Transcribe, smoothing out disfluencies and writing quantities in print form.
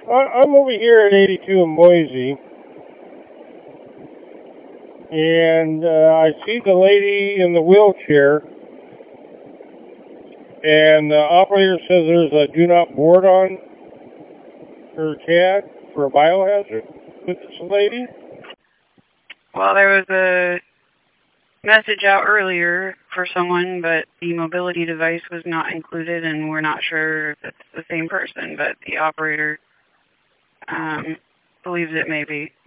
I'm over here at 82 in Boise, and I see the lady in the wheelchair, and the operator says there's a do not board on her CAD for a biohazard with this lady. Well, there was a message out earlier for someone, but the mobility device was not included, and we're not sure if it's the same person, but the operator believes it may be.